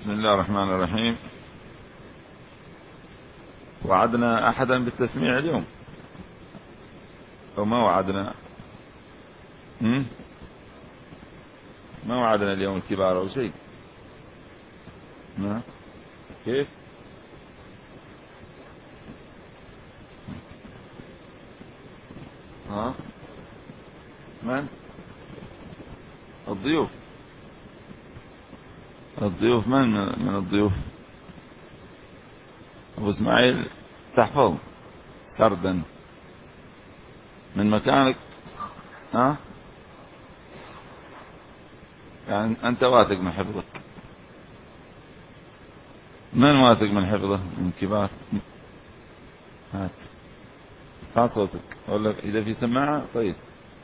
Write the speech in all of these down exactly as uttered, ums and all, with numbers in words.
بسم الله الرحمن الرحيم. وعدنا أحدا بالتسميع اليوم أو ما وعدنا؟ هم؟ ما وعدنا اليوم الكبار أو شيء؟ ما كيف؟ ها؟ من؟ الضيوف. الضيوف من من الضيوف؟ أبو إسماعيل تحفظ سردا من مكانك. ها؟ يعني أنت واثق من حفظك؟ من واثق من حفظه من كبار؟ هات هات صوتك. أقول لك إذا في سماعة. طيب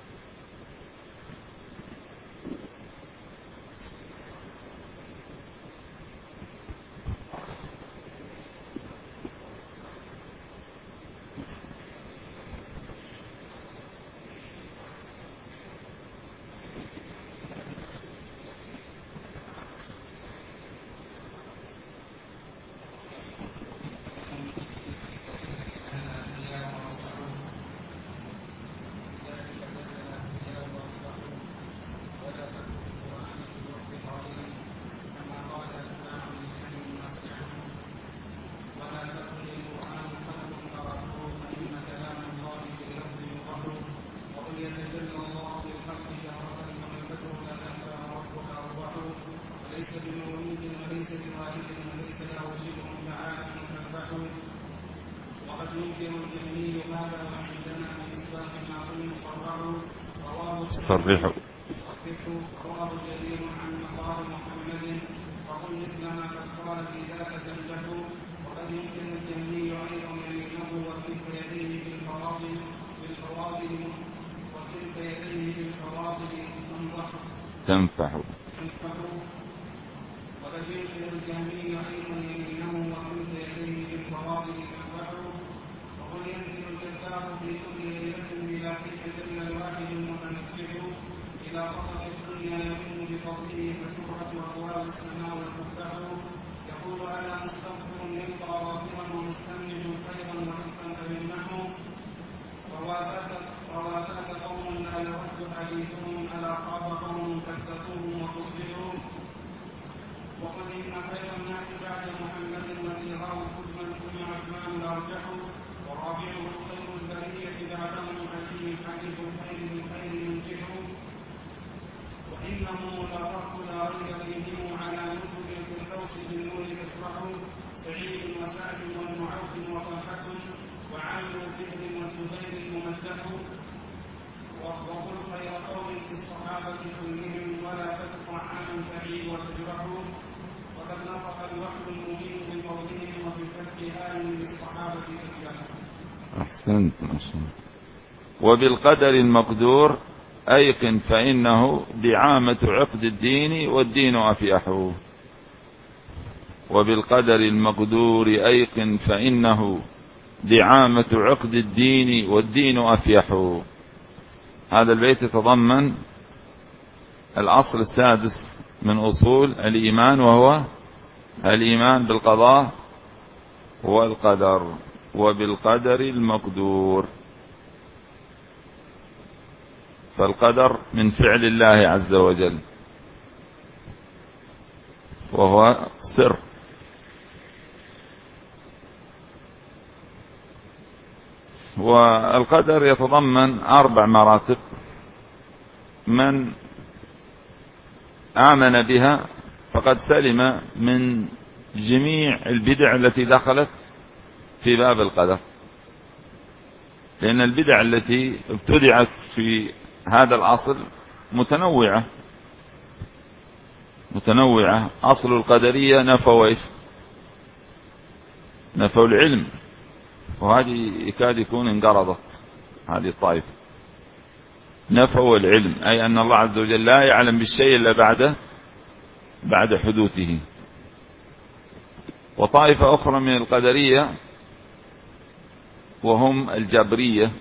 صرحوا. رواه جرير عن مقال محمد وقل مثل ما قد قال في ذاك جنبه. وقد يمكن الجهمي ايضا يمينه وكلت يديه بالفواضل بالفواضل وكلت يديه بالفواضل تنفح. وقد يمكن الجهمي ايضا يمينه وكلت يديه بالفواضل تنفح. وقل ينزل الجبار في كل ليله بلا حجه الا الواحد المتنفح إلى قطر الدنيا يمن بفضله فتبرك أبواب السماء وتفتح. يقول أنا مستغفر يلقى غافرا ومستمع خيرا ورزقا فيمنحه. رواتات قوم لا يرد حديثهم ألا خاب قوم كذبوهم وكذبوا. وقل إن خير الناس بعد محمد وزيراه كتبا ثم عثمان الأرجح. ورابعه خير البرية بعدهم علي حديث الخير من خير ينجح. وإنهم لرب لا ريب فيهم على نطق الفردوس بالنور تسرح. سعيد وسعد ومعوف وطلحة وعامر فهر والزبير الممدح. وقل خير قول في الصحابة كلهم ولا تدفع عنهم تعيب وتجرح. وقد نطق الوحي المبين بقولهم وفي الفتح آل للصحابة تجرح. أحسنت ما شاء الله. وبالقدر المقدور أيقن فإنه دعامة عقد الدين والدين أفيح. وبالقدر المقدور أيقن فإنه دعامة عقد الدين والدين أفيح. هذا البيت يتضمن الأصل السادس من أصول الإيمان وهو الإيمان بالقضاء والقدر. وبالقدر المقدور، فالقدر من فعل الله عز وجل وهو سر. والقدر يتضمن أربع مراتب. من آمن بها فقد سلم من جميع البدع التي دخلت في باب القدر، لأن البدع التي ابتدعت في هذا الأصل متنوعة متنوعة. أصل القدرية نفوا إيش؟ نفوا العلم، وهذه يكاد يكون انقرضت هذه الطائفة. نفوا العلم أي أن الله عز وجل لا يعلم بالشيء إلا بعد بعد حدوثه. وطائفة أخرى من القدرية وهم الجبرية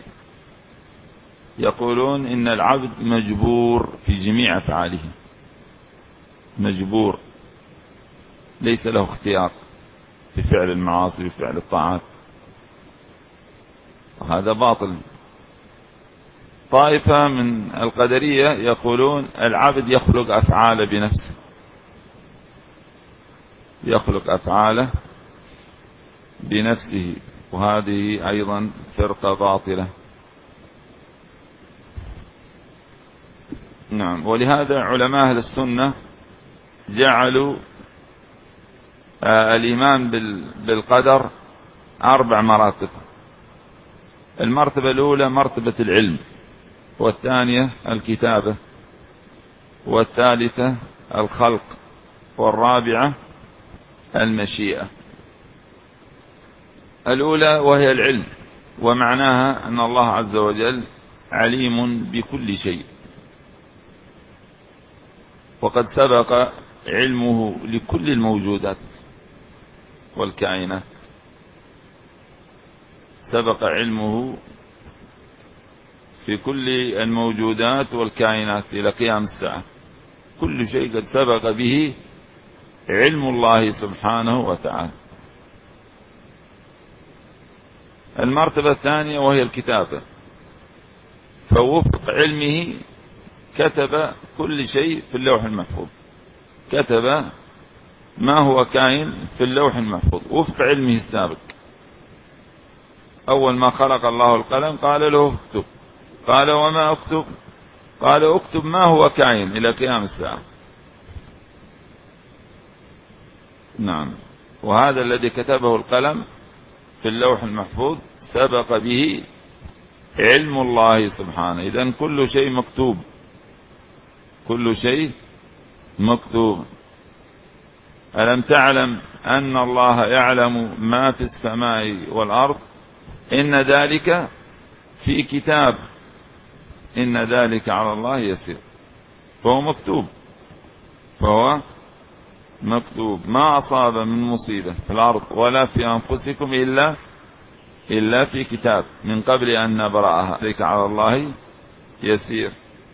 يقولون إن العبد مجبور في جميع أفعاله، مجبور ليس له اختيار في فعل المعاصي وفعل الطاعات، وهذا باطل. طائفة من القدرية يقولون العبد يخلق أفعاله بنفسه، يخلق أفعاله بنفسه، وهذه أيضا فرقة باطلة. نعم. ولهذا علماء أهل السنة جعلوا الإيمان بالقدر أربع مراتب. المرتبة الأولى مرتبة العلم، والثانية الكتابة، والثالثة الخلق، والرابعة المشيئة. الأولى وهي العلم، ومعناها أن الله عز وجل عليم بكل شيء، وقد سبق علمه لكل الموجودات والكائنات، سبق علمه في كل الموجودات والكائنات إلى قيام الساعة، كل شيء قد سبق به علم الله سبحانه وتعالى. المرتبة الثانية وهي الكتابة، فوفق علمه كتب كل شيء في اللوح المحفوظ، كتب ما هو كائن في اللوح المحفوظ وفق علمه السابق. أول ما خلق الله القلم قال له اكتب، قال وما اكتب؟ قال اكتب ما هو كائن إلى قيام الساعة. نعم. وهذا الذي كتبه القلم في اللوح المحفوظ سبق به علم الله سبحانه. إذن كل شيء مكتوب، كل شيء مكتوب. ألم تعلم أن الله يعلم ما في السماء والأرض؟ إن ذلك في كتاب، إن ذلك على الله يسير. فهو مكتوب، فهو مكتوب. ما أصاب من مصيبة في الأرض ولا في أنفسكم إلا إلا في كتاب من قبل أن نبرأها، ذلك على الله يسير.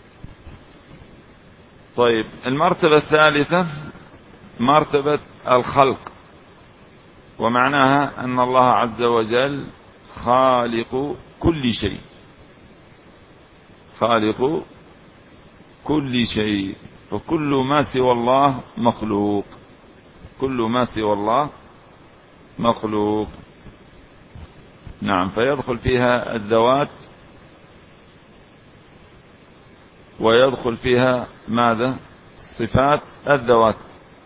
طيب، المرتبة الثالثة مرتبة الخلق، ومعناها أن الله عز وجل خالق كل شيء، خالق كل شيء، فكل ما سوى الله مخلوق، كل ما سوى الله مخلوق. نعم. فيدخل فيها الذوات ويدخل فيها ماذا؟ صفات الذوات.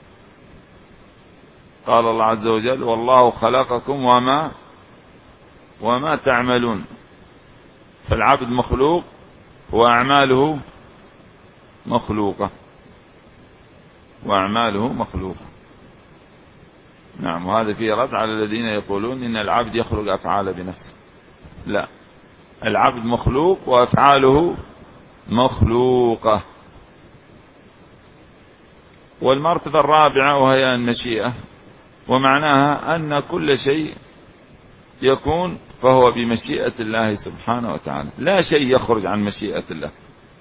قال الله عز وجل والله خلقكم وما وما تعملون. فالعبد مخلوق وأعماله مخلوقة، وأعماله مخلوقة. نعم. وهذا فيه رد على الذين يقولون إن العبد يخلق أفعاله بنفسه. لا، العبد مخلوق وأفعاله مخلوقة. والمرتبة الرابعة وهي المشيئة، ومعناها أن كل شيء يكون فهو بمشيئة الله سبحانه وتعالى، لا شيء يخرج عن مشيئة الله،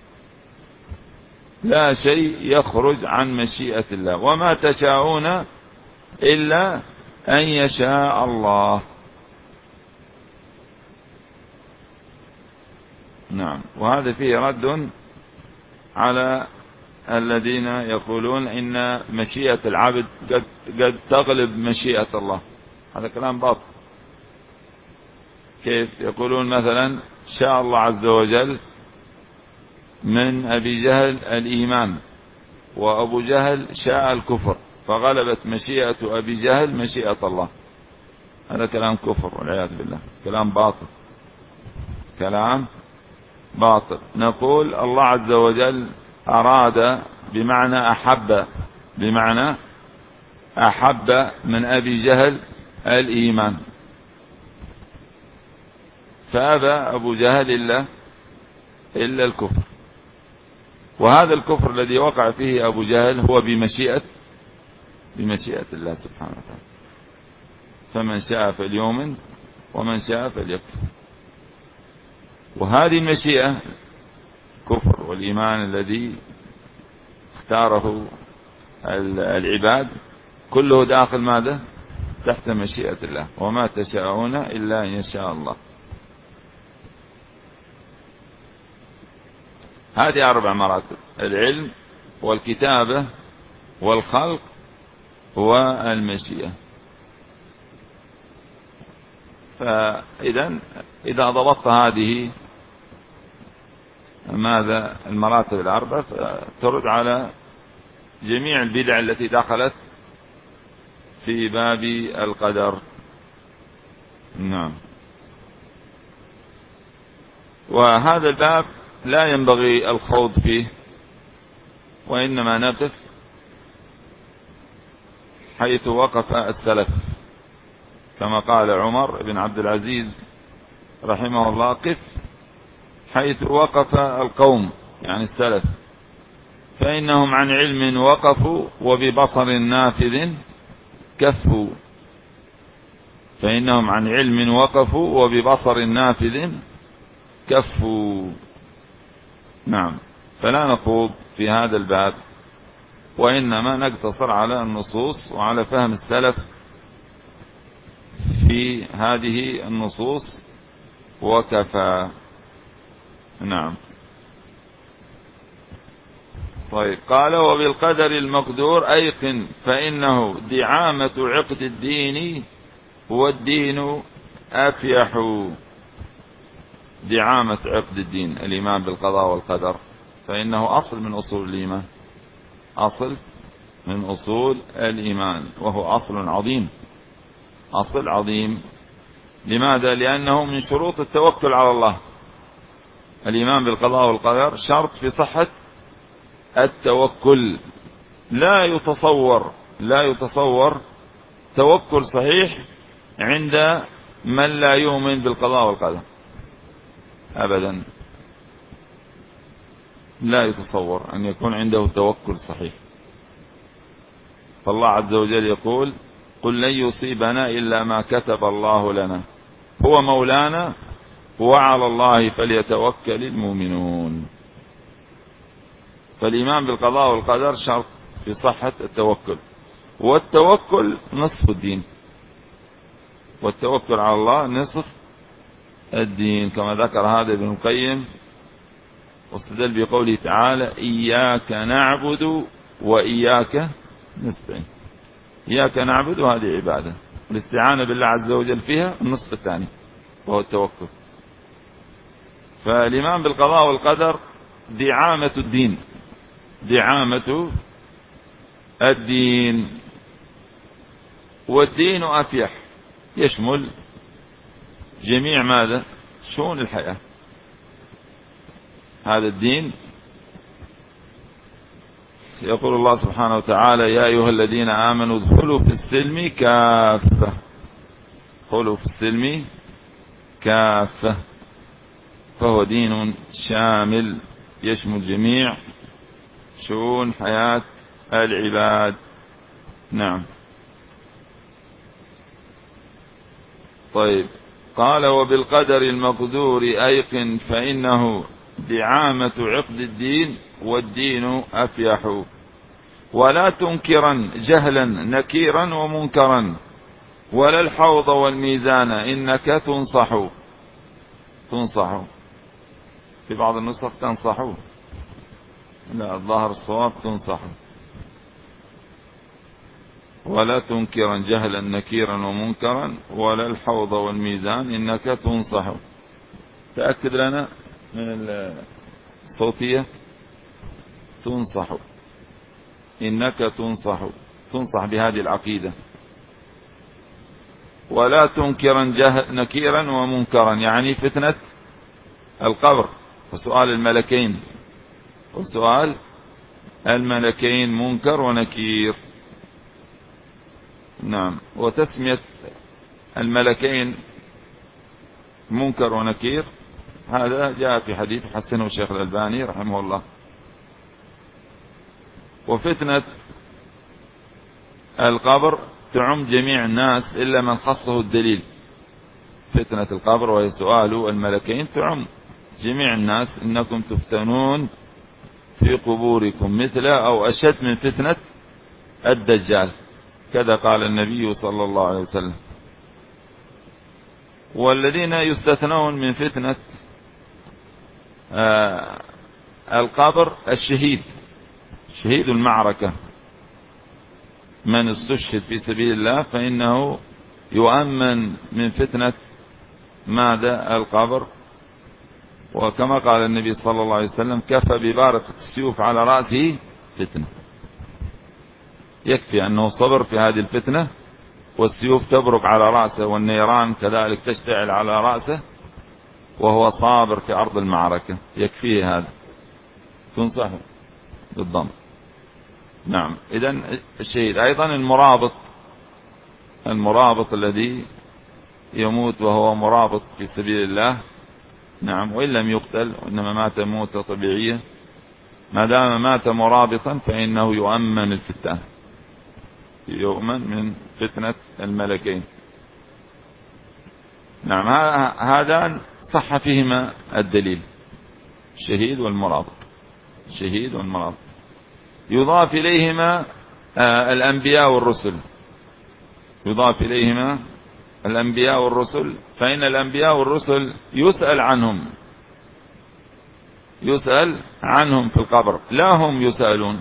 لا شيء يخرج عن مشيئة الله. وما تشاءون إلا أن يشاء الله. نعم. وهذا فيه رد على الذين يقولون إن مشيئة العبد قد, قد تغلب مشيئة الله. هذا كلام باطل. كيف؟ يقولون مثلا شاء الله عز وجل من أبي جهل الإيمان، وأبو جهل شاء الكفر، فغلبت مشيئة أبي جهل مشيئة الله. هذا كلام كفر والعياذ بالله، كلام باطل، كلام باطل. نقول الله عز وجل أراد بمعنى أحب، بمعنى أحب من أبي جهل الإيمان، فأبى أبو جهل إلا إلا الكفر. وهذا الكفر الذي وقع فيه أبو جهل هو بمشيئة بمشيئة الله سبحانه وتعالى. فمن شاء فليؤمن ومن شاء فليكفر. وهذه المشيئة كفر، والإيمان الذي اختاره العباد كله داخل ماذا؟ تحت مشيئة الله، وما تشاءون إلا أن يشاء الله. هذه أربع مراتب: العلم والكتابة والخلق والمشيئة. فإذا إذا ضبطت هذه ماذا المراتب الأربع ترد على جميع البدع التي دخلت في باب القدر. نعم. وهذا الباب لا ينبغي الخوض فيه، وإنما نقف حيث وقف السلف، كما قال عمر بن عبد العزيز رحمه الله: قف حيث وقف القوم، يعني السلف، فإنهم عن علم وقفوا وببصر نافذ كفوا. فإنهم عن علم وقفوا وببصر نافذ كفوا. نعم. فلا نخوض في هذا الباب، وإنما نقتصر على النصوص وعلى فهم السلف في هذه النصوص وكفى. نعم. طيب. قال: وبالقدر المقدور أيقن فإنه دعامة عقد الدين والدين أفيح. دعامة عقد الدين الإيمان بالقضاء والقدر، فإنه أصل من أصول الإيمان، أصل من أصول الإيمان، وهو أصل عظيم، أصل عظيم. لماذا؟ لأنه من شروط التوكل على الله. الإيمان بالقضاء والقدر شرط في صحة التوكل. لا يتصور لا يتصور توكل صحيح عند من لا يؤمن بالقضاء والقدر أبدا. لا يتصور أن يكون عنده توكل صحيح. فالله عز وجل يقول: قل لن يصيبنا إلا ما كتب الله لنا هو مولانا وعلى الله فليتوكل المؤمنون. فالإيمان بالقضاء والقدر شرط في صحة التوكل، والتوكل نصف الدين، والتوكل على الله نصف الدين، كما ذكر هذا ابن القيم واستدل بقوله تعالى: إياك نعبد وإياك نستعين. إياك نعبد هذه عبادة، والاستعانة بالله عز وجل فيها النصف الثاني وهو التوكل. فالإيمان بالقضاء والقدر دعامة الدين، دعامة الدين. والدين أفيح، يشمل جميع ماذا؟ شؤون الحياة. هذا الدين يقول الله سبحانه وتعالى: يا أيها الذين آمنوا ادخلوا في السلم كافة. ادخلوا في السلم كافة. فهو دين شامل يشمل جميع شؤون حياة العباد. نعم. طيب. قال: وبالقدر المقدور أيقن فإنه دعامة عقد الدين والدين أفيح. ولا تنكرا جهلا نكيرا ومنكرا ولا الحوض والميزان إنك تنصح. تنصح في بعض النسخ تنصح، لا، الظاهر الصواب تنصح. ولا تنكرا جهلا نكيرا ومنكرا ولا الحوض والميزان إنك تنصح. تأكد لنا من الصوتية: تنصح، إنك تنصح، تنصح بهذه العقيدة. ولا تنكرا جهل نكيرا ومنكرا، يعني فتنة القبر وسؤال الملكين، وسؤال الملكين منكر ونكير. نعم. وتسمية الملكين منكر ونكير هذا جاء في حديث حسنه الشيخ الألباني رحمه الله. وفتنة القبر تعم جميع الناس إلا من خصه الدليل. فتنة القبر وهي سؤال الملكين تعم جميع الناس: إنكم تفتنون في قبوركم مثل أو أشد من فتنة الدجال. كذا قال النبي صلى الله عليه وسلم. والذين يستثنون من فتنة آه القبر الشهيد، شهيد المعركة، من استشهد في سبيل الله فإنه يؤمن من فتنة ماذا؟ القبر. وكما قال النبي صلى الله عليه وسلم: كفى ببارقة السيوف على رأسه فتنة. يكفي أنه صبر في هذه الفتنة، والسيوف تبرق على رأسه والنيران كذلك تشتعل على رأسه وهو صابر في أرض المعركة، يكفيه هذا. تنصح بالضم. نعم. إذن الشهيد. أيضا المرابط، المرابط الذي يموت وهو مرابط في سبيل الله، نعم، وإن لم يقتل وإنما مات موتة طبيعية، ما دام مات مرابطا فإنه يؤمن الفتنة، يؤمن من فتنة الملكين. نعم. هذان صح فيهما الدليل، الشهيد والمرابط، الشهيد والمرابط. يضاف إليهما الأنبياء والرسل، يضاف إليهما الأنبياء والرسل، فإن الأنبياء والرسل يسأل عنهم، يسأل عنهم في القبر، لا هم يسألون،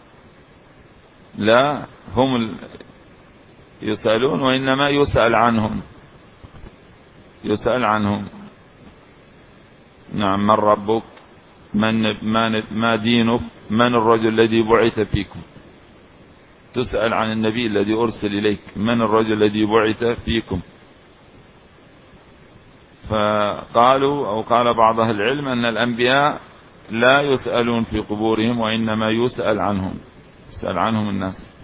لا هم يسألون، وإنما يسأل عنهم، يسأل عنهم. نعم. من ربك؟ من ما دينك؟ من الرجل الذي بعث فيكم؟ تسأل عن النبي الذي أرسل إليك: من الرجل الذي بعث فيكم؟ فقالوا أو قال بعض أهل العلم أن الأنبياء لا يسألون في قبورهم، وإنما يسأل عنهم، يسأل عنهم الناس.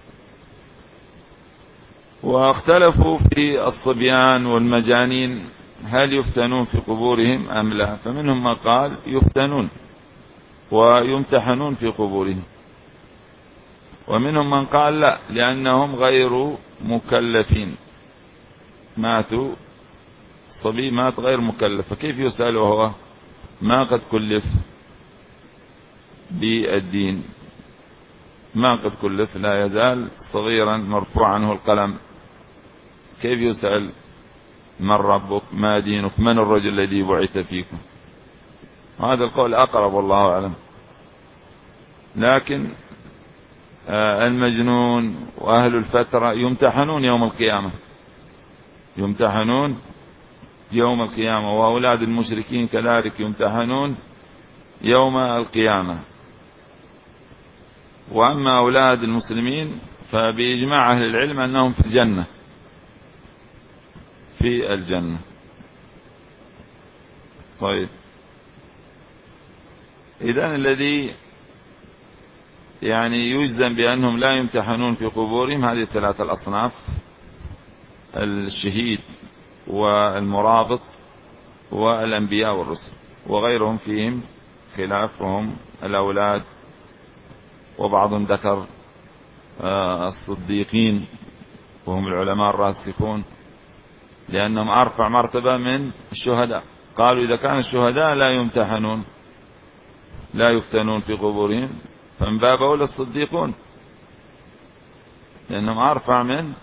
واختلفوا في الصبيان والمجانين هل يفتنون في قبورهم أم لا، فمنهم من قال يفتنون ويمتحنون في قبورهم، ومنهم من قال لا، لأنهم غير مكلفين، ماتوا، الصبي مات غير مكلف، فكيف يسأل وهو ما قد كلف بالدين، ما قد كلف، لا يزال صغيرا مرفوع عنه القلم، كيف يسأل من ربك؟ ما دينك؟ من الرجل الذي بعث فيكم؟ هذا القول أقرب والله أعلم. لكن المجنون وأهل الفترة يمتحنون يوم القيامة، يمتحنون يوم القيامة، وأولاد المشركين كذلك يمتحنون يوم القيامة. وأما أولاد المسلمين فبإجماع أهل العلم أنهم في الجنة، في الجنة. طيب، إذن الذي يعني يجزم بأنهم لا يمتحنون في قبورهم هذه الثلاثة الأصناف: الشهيد والمرابط والأنبياء والرسل، وغيرهم فيهم خلاف، وهم الأولاد، وبعضهم ذكر الصديقين وهم العلماء الراسخون، لأنهم أرفع مرتبة من الشهداء. قالوا إذا كان الشهداء لا يمتحنون لا يفتنون في قبورهم، فمن باب أولى الصديقون، لأنهم أرفع من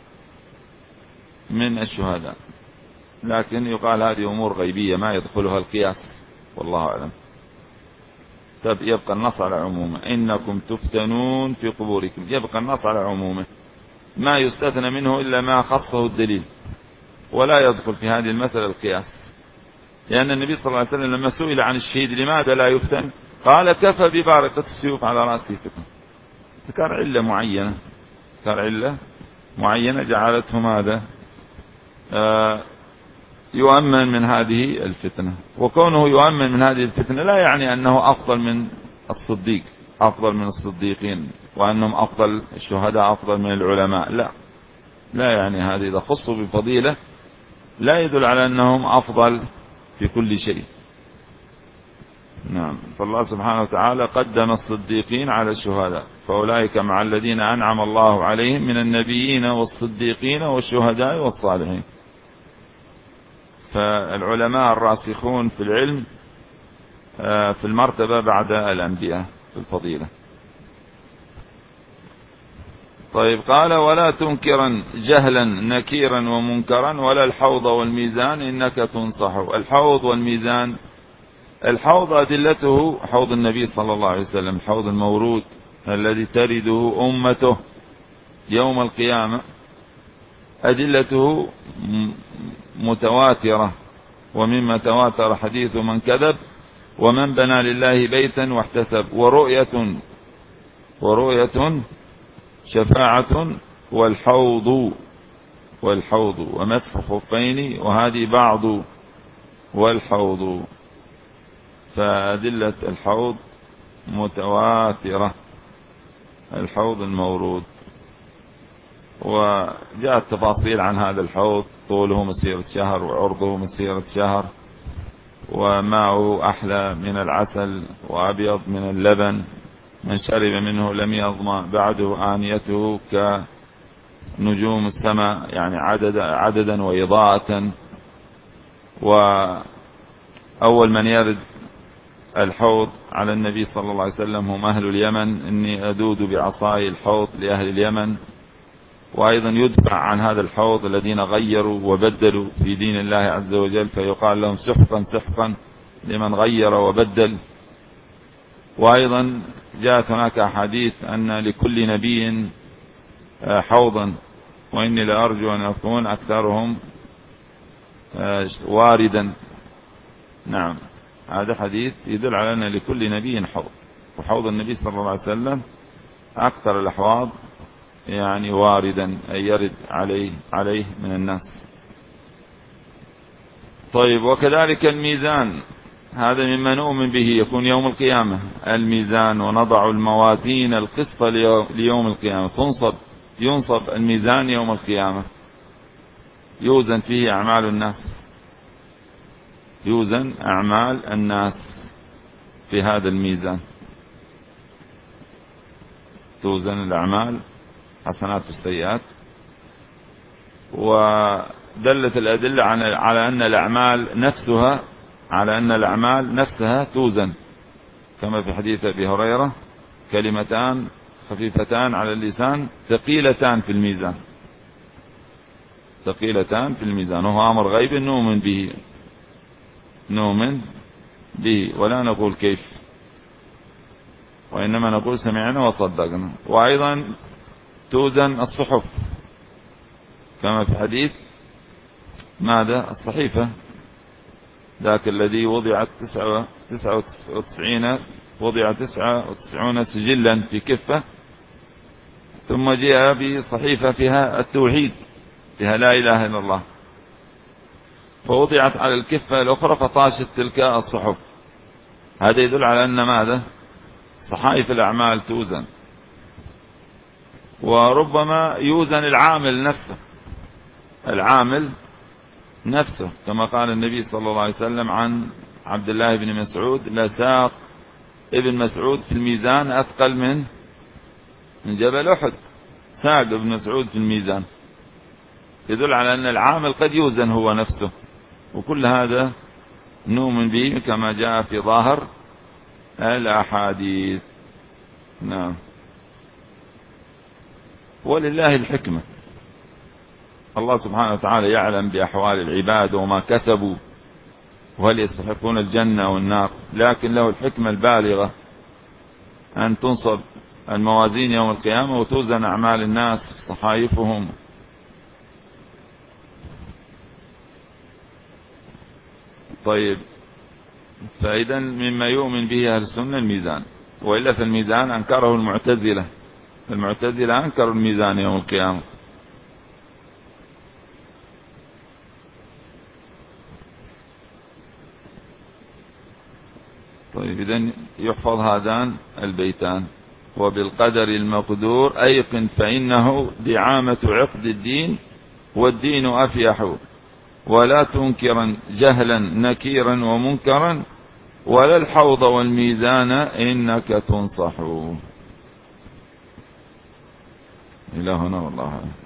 من الشهداء. لكن يقال هذه أمور غيبية ما يدخلها القياس، والله أعلم. طب يبقى النص على عمومه: إنكم تفتنون في قبوركم، يبقى النص على عمومه، ما يستثنى منه إلا ما خصه الدليل، ولا يدخل في هذه المسألة القياس، لأن النبي صلى الله عليه وسلم لما سئل عن الشهيد لماذا لا يفتن قال: كفى ببارقة السيوف على رأسه فتنة. ذكر علة معينة، ذكر علة معينة جعلته ماذا آه يؤمن من هذه الفتنة. وكونه يؤمن من هذه الفتنة لا يعني أنه أفضل من الصديق، أفضل من الصديقين، وأنهم أفضل الشهداء، أفضل من العلماء، لا، لا يعني هذا. إذا خصوا بفضيلة لا يدل على أنهم أفضل في كل شيء. نعم. فالله سبحانه وتعالى قدم الصديقين على الشهداء، فأولئك مع الذين أنعم الله عليهم من النبيين والصديقين والشهداء والصالحين. فالعلماء الراسخون في العلم في المرتبة بعد الأنبياء في الفضيلة. طيب قال ولا تنكرا جهلا نكيرا ومنكرا ولا الحوض والميزان إنك تنصح. الحوض والميزان، الحوض أدلته حوض النبي صلى الله عليه وسلم، الحوض المورود الذي ترده أمته يوم القيامة، أدلته متواترة، ومما تواتر حديث من كذب ومن بنى لله بيتا واحتسب، ورؤية ورؤية شفاعة والحوض والحوض ومسح خفين وهذه بعض والحوض. فأدلة الحوض متواترة، الحوض المورود. وجاءت تفاصيل عن هذا الحوض، طوله مسيرة شهر وعرضه مسيرة شهر، وماءه أحلى من العسل وأبيض من اللبن، من شرب منه لم يظمأ بعده، آنيته كنجوم السماء يعني عدد عددا وإضاءة. وأول من يرد الحوض على النبي صلى الله عليه وسلم هم أهل اليمن، إني أدود بعصاي الحوض لأهل اليمن. وأيضا يدفع عن هذا الحوض الذين غيروا وبدلوا في دين الله عز وجل، فيقال لهم سحقا سحقا لمن غير وبدل. وأيضا جاءت هناك أحاديث أن لكل نبي حوضا، وإني لأرجو أن أكون أكثرهم واردا. نعم، هذا حديث يدل على أن لكل نبي حوض، وحوض النبي صلى الله عليه وسلم أكثر الأحواض يعني واردا، أي يرد عليه عليه من الناس. طيب، وكذلك الميزان، هذا مما نؤمن به، يكون يوم القيامة الميزان، ونضع الموازين القسط ليوم القيامة، تنصب ينصب الميزان يوم القيامة، يوزن فيه أعمال الناس، يوزن أعمال الناس في هذا الميزان، توزن الأعمال حسنات والسيئات. ودلت الأدلة على أن الأعمال نفسها على أن الأعمال نفسها توزن، كما في حديث أبي هريرة: كلمتان خفيفتان على اللسان ثقيلتان في الميزان، ثقيلتان في الميزان. وهو أمر غيب نؤمن به، نؤمن به ولا نقول كيف، وإنما نقول سمعنا وصدقنا. وأيضا توزن الصحف، كما في حديث ماذا؟ الصحيفة، ذاك الذي وضعت تسعة تسعة وتسعين وضع تسعة وتسعون سجلا في كفة، ثم جاء بصحيفة فيها التوحيد، فيها لا إله إلا الله، فوضعت على الكفة الأخرى فطاشت تلك الصحف. هذا يدل على أن ماذا؟ صحائف الأعمال توزن. وربما يوزن العامل نفسه، العامل نفسه، كما قال النبي صلى الله عليه وسلم عن عبد الله بن مسعود: لساق ابن مسعود في الميزان أثقل من من جبل أحد. ساق ابن مسعود في الميزان، يدل على أن العامل قد يوزن هو نفسه. وكل هذا نؤمن به كما جاء في ظاهر الأحاديث. نعم. ولله الحكمة، الله سبحانه وتعالى يعلم بأحوال العباد وما كسبوا وهل يستحقون الجنة والنار، لكن له الحكمة البالغة أن تنصب الموازين يوم القيامة وتوزن أعمال الناس صحائفهم. طيب، فإذا مما يؤمن به أهل السنة الميزان، وإلا فالميزان أنكره المعتزلة، المعتزلة أنكروا الميزان يوم القيامة. طيب، إذن يحفظ هذان البيتان: وبالقدر المقدور أيقن فإنه دعامة عقد الدين والدين أفيح، ولا تنكرا جهلا نكيرا ومنكرا ولا الحوض والميزان إنك تنصح. إلى هنا والله.